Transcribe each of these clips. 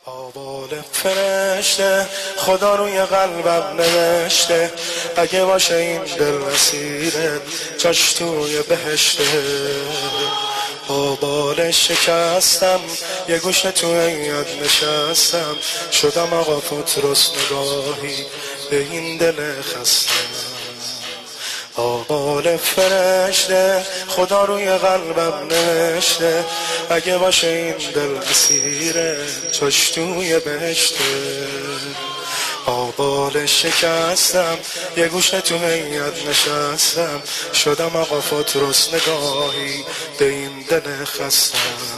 آوال فرشته خدا روی قلبم نوشته، اگه باشه این دل اسیرت جاش توی بهشته. آوال شکستم یه گوشه توی یاد نشستم، شدم آقا پتروس نگاهی به این دل خستم. آوال فرشته خدا روی قلبم نوشته، اگه باشه این دل اسیره جاش توی بهشته. آوال شکستم یه گوشه تو هیئت نشستم، شدم آقا پتروس نگاهی به این دل خستم.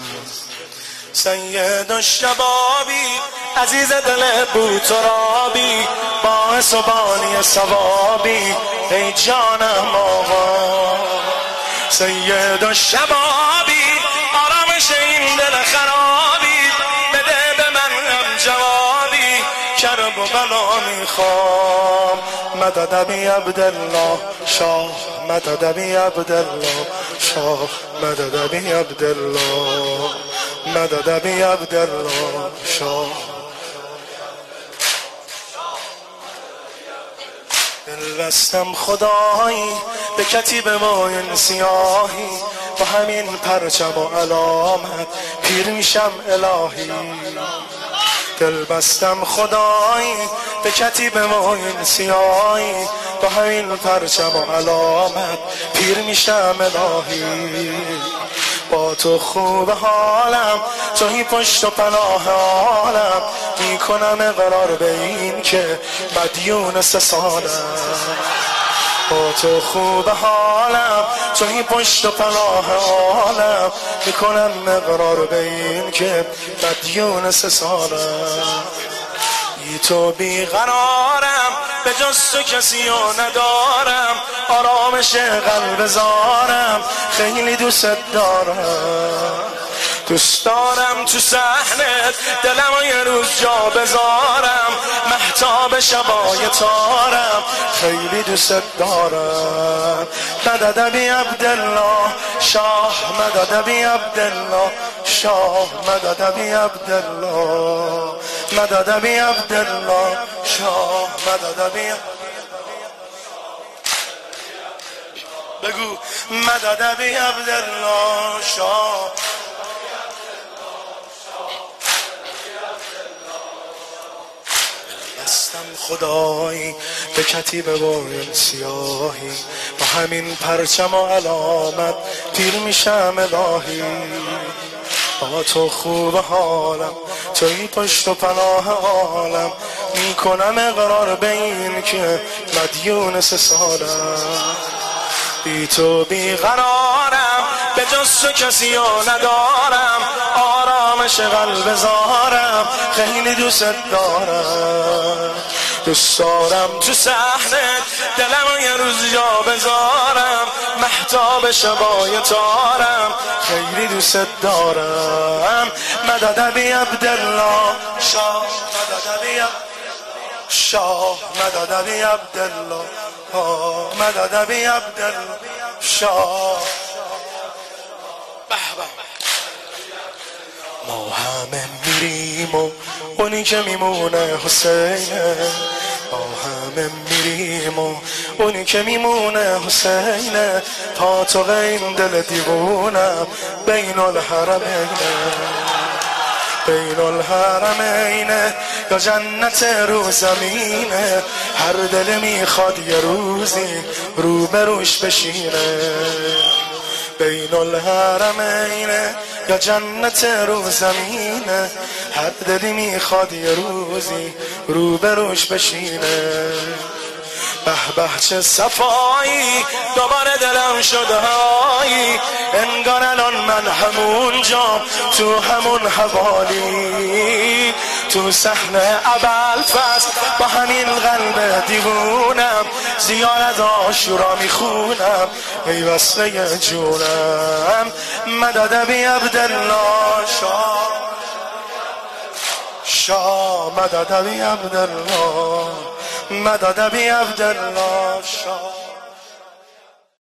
سید الشبابی عزیز دل بوترابی، باعث و بانی ثوابی ای جانم آقا. سید الشبابی آرامش این دل خرابی، بده به من هم جوابی کرب و بلا میخوام. مدد بی عبدالله شاه، مدد بی عبدالله شاه، مدد بی عبدالله، مدد بی عبدالله شاه. دل بستم خدایی به کتیب ماین سیاهی، با همین پرچم و علامت پیر میشم الهی. دل بستم خدایی به کتیب ماین سیاهی، با همین پرچم و علامت پیر میشم الهی. با تو خوب حالم، توی پشت و پناه عالم، میکنم اقرار به این که مدیون 3 سالم. با تو خوب حالم، توی پشت و پناه عالم، میکنم اقرار به این که مدیون 3 سالم. بی تو بیقرارم، به جز تو کسی رو ندارم، آرامش قلب زارم، خیلی دوست دارم. دوست دارم تو صحنت دلم و یه روز جا بذارم، مهتاب شبای تارم، خیلی دوست دارم. مدد بی عبدالله شاه، مدد بی عبدالله شاه، مدد بی عبدالله، مدد بی عبدالله شاه، مدد بی بگو مدد بی عبدالله شاه. بستم خدایی به کتیب باین سیاهی، با همین پرچم و علامت پیر میشم الهی. با تو خوب حالم، توی پشت و پناه عالم، میکنم اقرار به این که مدیون 3 سالم. بی تو بیقرارم، به جز تو کسی رو ندارم، آرامش قلب زارم، خیلی دوست دارم. دوست دارم تو صحنت دلم و یه روز جا بذارم، مهتاب شبای تارم، خیلی دوست دارم. مدد بی عبدالله شاه، مدد بی شاه، مدد بی عبدالله، مدد بی عبدالله شاه. ما همه میریم و اونی که میمونه حسینه، ما همه میریم و اونی که میمونه حسینه. تا تو این دل دیوونم بین الحرمینه، بین الحرمینه یا جنت رو زمینه. هر دل میخواد یه روزی رو بروش بشینه، بین الحرمینه یا جنت رو زمینه. هر دلی میخواد یه روزی رو بروش بشینه. به به چه صفایی دوباره دلم شده هایی، انگار الان من همون جام تو همون حوالی. تو صحنه ابوالفضل با همین قلب دیوونم، زیارت عاشورا میخونم ای وصله جونم. مدد بی عبدالله شاه، شاه، مدد بی عبدالله، مدد بی عبدالله شاه.